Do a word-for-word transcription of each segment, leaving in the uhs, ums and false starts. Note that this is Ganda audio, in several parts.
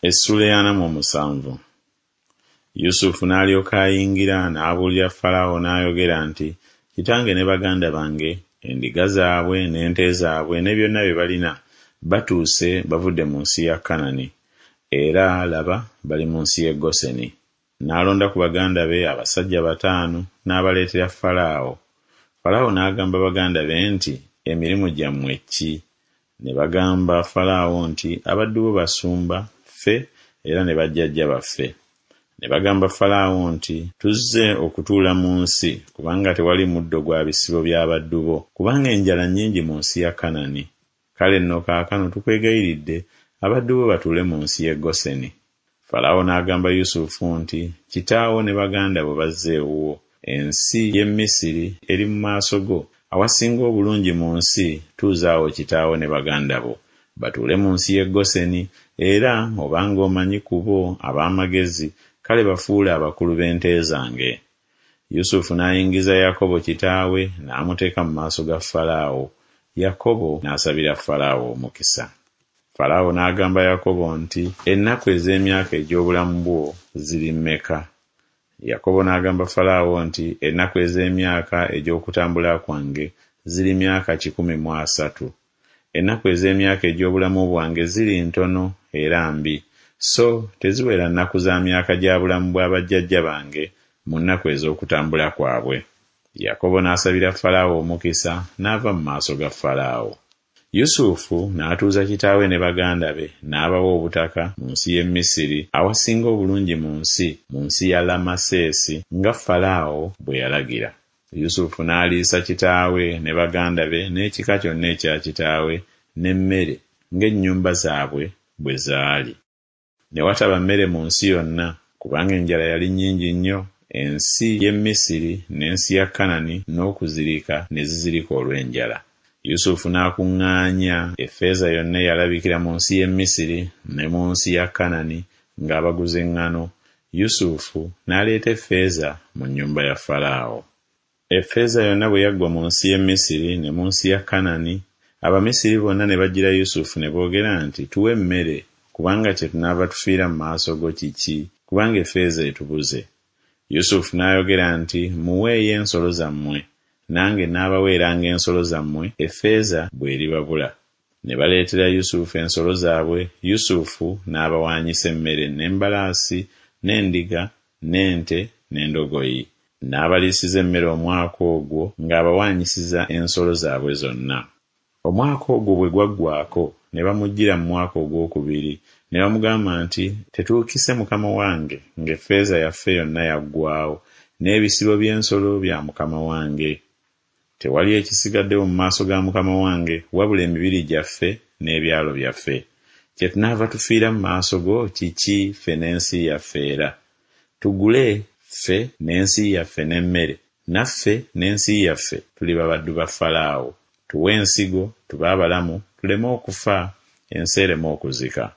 Essula ya mu musanvu. Yusufu n'alyoka ayingira n'abuulira Falaawo n'ayogera nti, kitange ne baganda bange, endiga zaabwe n'ente zaabwe ne byonna bye balina batuuse bavudde mu nsi ya Kanani, era laba bali mu nsi y'e Goseni. N'alonda ku baganda be abasajja bataano n'abaleetera Falaawo. Falaawo n'agamba baganda be nti, emirimu gyammwe ki? Ne bagamba Falaawo nti, abaddu bo basumba ffe era ne bajjajja baffe. Ne bagamba Falaawo nti, tuzze okutuula mu nsi kubanga tewali muddo gwa bisibo by'abaddu bo, kubanga enjala nnyingi mu nsi ya Kanani. Kale nno kaakano tukwegayiridde abaddu bo batuule mu nsi y'e Goseni. Falaawo n'agamba Yusufu nti, kitaawo ne baganda bo bazze ewuwo, ensi y'e Misiri eri mu maaso go. Awasinga obulungi mu nsi tuuzaawo kitaawo ne baganda bo batuule mu nsi y'e Goseni, era obanga omanyi ku bo ab'amagezi, kale bafuule abakulu b'ente zange. Yusufu n'ayingiza Yakobo kitaawe n'amuteeka mu maaso ga Falaawo. Yakobo n'asabira Falaawo omukisa. Falaawo n'agamba Yakobo nti, ennaku ez'emyaka egy'obulamu bwo ziri mmeka? Yakobo n'agamba Falaawo nti, ennaku ez'emyaka egy'okutambula kwange ziri myaka kikumi mu asatu. Ennaku ez'emyaka egy'obulamu bwange ziri ntono era mbi, so teziwera nnaku za myaka gya bulamu bwa bajjajja bange mu nnaku ez'okutambula kwabwe. Yakobo n'asabira Falaawo omukisa n'ava mu maaso ga Falaawo. Yusufu n'atuuza kitaawe ne baganda be n'abawa obutaka mu nsi y'e Misiri awasinga obulungi mu nsi, mu nsi ya Lamasesi, nga Falaawo bwe yalagira. Yusufu n'aliisa kitaawe ne baganda be n'ekika kyonna ekya kitaawe n'emmere ng'ennyumba zaabwe bwe zaali. Ne wataba mmere mu nsi yonna kubanga enjala yali nnyingi nnyo. Ensi y'e Misiri n'ensi ya Kanani n'okuzirika ne zizirika olw'enjala. Yusufu n'akuŋŋaanya effeeza yonna eyalabikira mu nsi y'e Misiri ne mu nsi ya Kanani ng'abaguza eŋŋaano. Yusufu n'aleeta effeeza mu nnyumba ya Falaawo. Effeeza yonna bwe yaggwa mu nsi y'e Misiri ne mu nsi ya Kanani, Abamisiri bonna ne bajjira Yusufu ne boogera nti, tuwe emmere, kubanga kye tunaava tufiira mu maaso go kiki, kubanga effeeza etubuze. Yusufu n'ayogera nti, muweeyo ensolo zammwe, nange n'abaweeranga ensolo zammwe effeeza bw'eribabula. Ne baleetera Yusufu ensolo zaabwe. Yusufu n'abawaanyisa emmere n'embalaasi n'endiga n'ente n'endogoyi. N'abaliisiza emmere omwaka ogwo ng'abawaanyisiza ensolo zaabwe zonna. Omwaka ogwo bwe gwaggwaako ne bamujjira mu mwaka ogwokubiri ne bamugamba nti, tetuukise mukama wange ng'effeeza yaffe yonna yaggwaawo n'ebisibo by'ensolo bya mukama wange. Tewali ekisigaddewo mu maaso ga mukama wange wabula emibiri gyaffe n'ebyalo byaffe. Kye tunaava tufiira mu maaso go kiki ffe n'ensi yaffe era? Tugule ffe n'ensi yaffe n'emmere, naffe n'ensi yaffe tuliba baddu ba Falaawo. Tuwe ensigo tube abalamu, tuleme okufa, ensi ereme okuzika.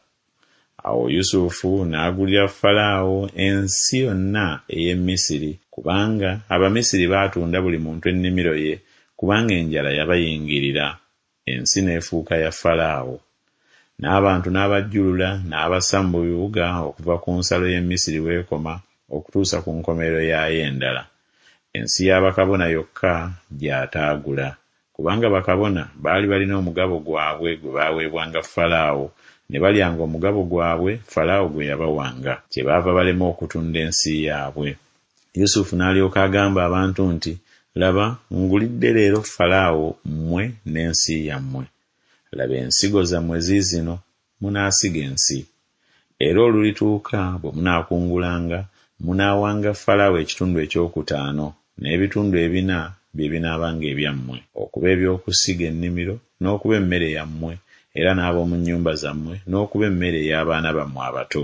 Awo Yusufu n'agulira Falaawo ensi yonna ey'e Misiri, kubanga Abamisiri baatunda buli muntu ennimiro ye, kubanga enjala yabayingirira. Ensi n'efuuka ya Falaawo. N'abantu n'abajjulula n'abassa mu bibuga okuva ku nsalo y'e Misiri w'ekoma okutuusa ku nkomerero yayo endala. Ensi y'abakabona yokka gy'ataagula, kubanga bakabona baali balina omugabo gwabwe gwe baaweebwanga Falaawo, ne balyanga omugabo gwabwe Falaawo gwe yabawanga, kyebaava balema okutunda ensi yaabwe. Yusufu n'alyoka agamba abantu nti, laba, ngulidde leero Falaawo mmwe n'ensi yammwe. Laba, ensigo zammwe ziizino, munaasiga ensi. Era olulituuka bwe munaakungulanga, munaawanga Falaawo ekitundu ekyokutaano, n'ebitundu ebina bye binaabanga ebyammwe, okuba eby'okusiga ennimiro, n'okuba emmere yammwe, era n'ab'omu nnyumba zammwe, n'okuba emmere ey'abaana bammwe abato.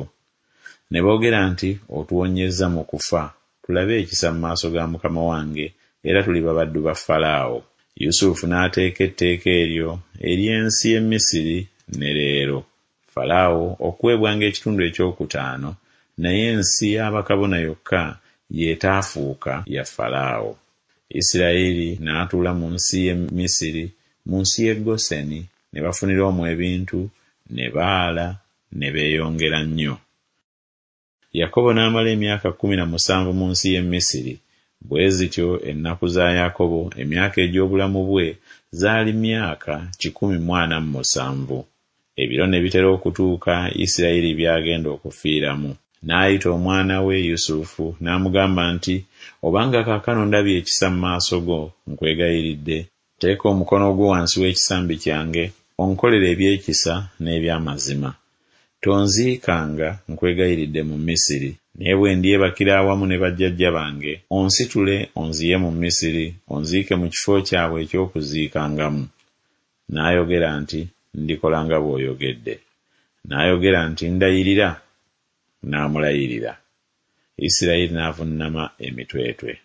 Ne boogera nti, otuwonyezza mu kufa, tulabe ekisa mu maaso ga mukama wange, era tuliba baddu ba Falaawo. Yusufu n'ateeka etteeka eryo ery'ensi y'e Misiri ne leero. Falaawo okuweebwanga ekitundu ekyokutaano, naye ensi y'abakabona yokka yeetaafuuka ya Falaawo. Isirayiri n'atuula mu nsi y'e Misiri, mu nsi y'e Goseni, ne bafunira omwo ebintu, ne baala, ne beeyongera nnyo. Yakobo n'amala emyaka kkumi na musanvu mu nsi y'e Misiri. Bwe zityo ennaku za Yakobo emyaka egy'obulamu bwe zaali myaka kikumi mu ana mu musanvu. Ebiro ne bitera okutuuka Isirayiri byagenda okufiiramu. N'ayita omwana we Yusufu n'amugamba nti, obanga kaakano ndabye ekisa mu maaso go, nkwegayiridde, teeka omukono gwo wansi w'ekisambi kyange, onkolere ebyekisa n'eby'amazima. Tonziikanga, nkwegayiridde, mu Misiri, naye bwe ndyebakira awamu ne bajjajja bange, onsitule onziye mu Misiri, onziike mu kifo kyabwe eky'okuziikangamu. N'ayogera nti, ndikola nga bw'oyogedde. N'ayogera nti, ndayirira. N'amulayirira. Isirayiri n'avunnama emitwetwe.